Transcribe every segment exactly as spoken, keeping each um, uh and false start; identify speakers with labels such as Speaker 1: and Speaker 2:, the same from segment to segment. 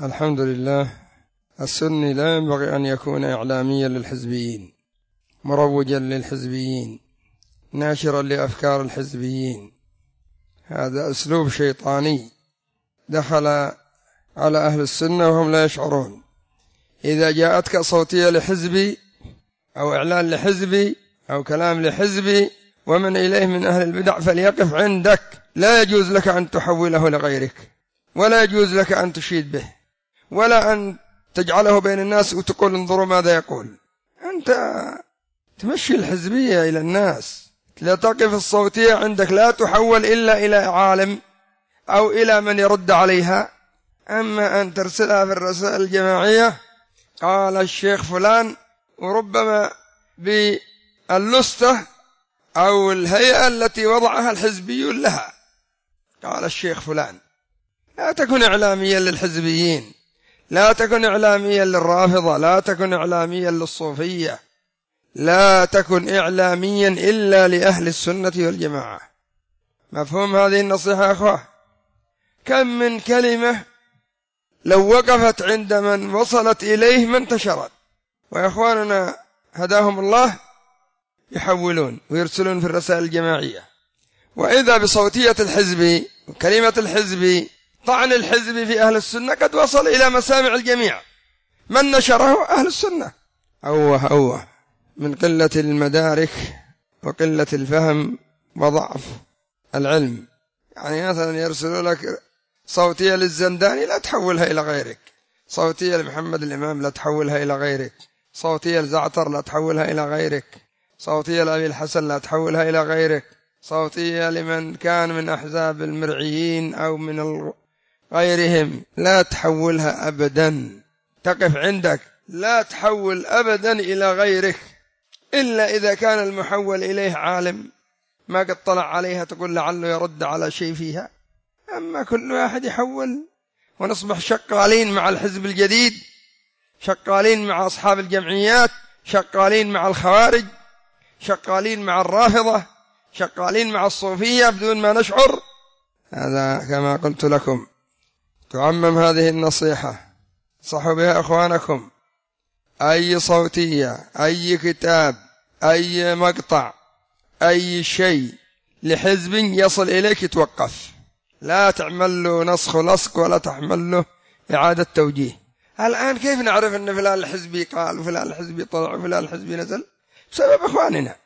Speaker 1: الحمد لله. السني لا ينبغي أن يكون إعلاميا للحزبيين، مروجا للحزبيين، ناشرا لأفكار الحزبيين. هذا أسلوب شيطاني دخل على أهل السنة وهم لا يشعرون. إذا جاءتك صوتية لحزبي أو إعلان لحزبي أو كلام لحزبي ومن إليه من أهل البدع فليقف عندك، لا يجوز لك أن تحوله لغيرك، ولا يجوز لك أن تشيد به، ولا أن تجعله بين الناس وتقول انظروا ماذا يقول. أنت تمشي الحزبية إلى الناس، لا تقف الصوتية عندك، لا تحول إلا إلى عالم أو إلى من يرد عليها. أما أن ترسلها في الرسائل الجماعية قال الشيخ فلان، وربما باللستة أو الهيئة التي وضعها الحزبيون لها، قال الشيخ فلان. لا تكن إعلاميا للحزبيين، لا تكن إعلاميا للرافضة، لا تكن إعلاميا للصوفية، لا تكن إعلاميا إلا لأهل السنة والجماعة. مفهوم هذه النصيحة يا أخوة؟ كم من كلمة لو وقفت عند من وصلت إليه ما انتشرت، وإخواننا هداهم الله يحولون ويرسلون في الرسائل الجماعية. وإذا بصوتية الحزب وكلمة الحزب، طعن الحزب في أهل السنة قد وصل إلى مسامع الجميع، من نشره أهل السنة. أوه أوه من قلة المدارك وقلة الفهم وضعف العلم. يعني مثلا يرسلوا لك صوتية للزنداني لا تحولها إلى غيرك، صوتية لمحمد الإمام لا تحولها إلى غيرك، صوتية لزعتر لا تحولها إلى غيرك، صوتية لأبي الحسن لا تحولها إلى غيرك، صوتية لمن كان من أحزاب المرعيين أو من غيرهم لا تحولها أبدا. تقف عندك، لا تحول أبدا إلى غيرك إلا إذا كان المحول إليه عالم ما قد طلع عليها تقول لعله يرد على شيء فيها. أما كل واحد يحول ونصبح شقالين مع الحزب الجديد، شقالين مع أصحاب الجمعيات، شقالين مع الخوارج، شقالين مع الرافضة، شقالين مع الصوفية بدون ما نشعر. هذا كما قلت لكم تعمم هذه النصيحة، صحوا بها أخوانكم. أي صوتية، أي كتاب، أي مقطع، أي شيء لحزب يصل إليك توقف، لا تعمل له نسخ ولصق ولا تعمل له إعادة توجيه. الآن كيف نعرف أن فلان الحزبي قال وفلان الحزبي طلع وفلان الحزبي نزل؟ بسبب أخواننا.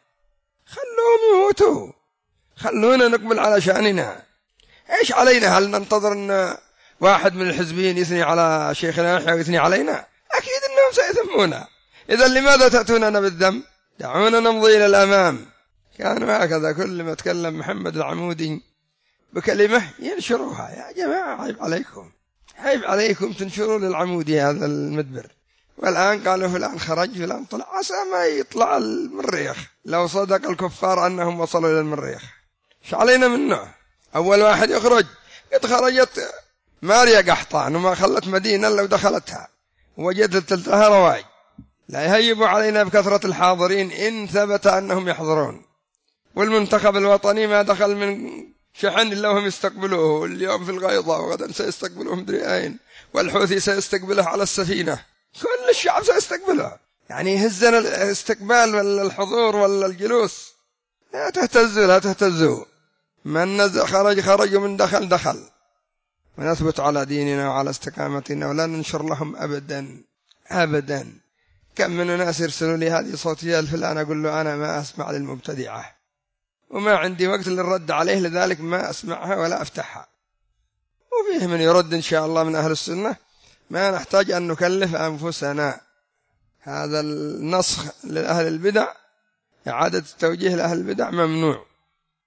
Speaker 1: خلوهم يموتوا، خلونا نقبل على شأننا. إيش علينا؟ هل ننتظر أن واحد من الحزبين يثني على شيخنا يحيى ويثني علينا؟ أكيد أنهم سيذمونا. إذا لماذا تأتوننا بالذم؟ دعونا نمضي إلى الأمام. كانوا هكذا، كل ما تكلم محمد العمودي بكلمة ينشروها. يا جماعة عيب عليكم، عيب عليكم تنشروا للعمودي هذا المدبر. والآن قالوا فلان خرج فلان طلع، عسى ما يطلع المريخ. لو صدق الكفار أنهم وصلوا إلى المريخ إيش علينا منه؟ أول واحد يخرج. قد خرجت ماريا قحطان وما خلت مدينة لو دخلتها وجدت لها رواج. لا يهيبوا علينا بكثرة الحاضرين إن ثبت أنهم يحضرون. والمنتخب الوطني ما دخل من شحن إلا هم يستقبلوه، اليوم في الغيضة وغدا سيستقبلوه مدري أين، والحوثي سيستقبله على السفينة، كل الشعب سيستقبله. يعني يهزنا الاستقبال ولا الحضور ولا الجلوس. لا تهتزوا، لا تهتزوا. من نزل خرج خرج ومن دخل دخل. ونثبت على ديننا وعلى استقامتنا ولا ننشر لهم أبدا أبدا. كم من الناس يرسلوا لي هذه صوتية الفلان، أقول له أنا ما أسمع للمبتدعة وما عندي وقت للرد عليه، لذلك ما أسمعها ولا أفتحها. وفيه من يرد إن شاء الله من أهل السنة، ما نحتاج أن نكلف أنفسنا. هذا النسخ لأهل البدع، إعادة التوجيه لأهل البدع ممنوع.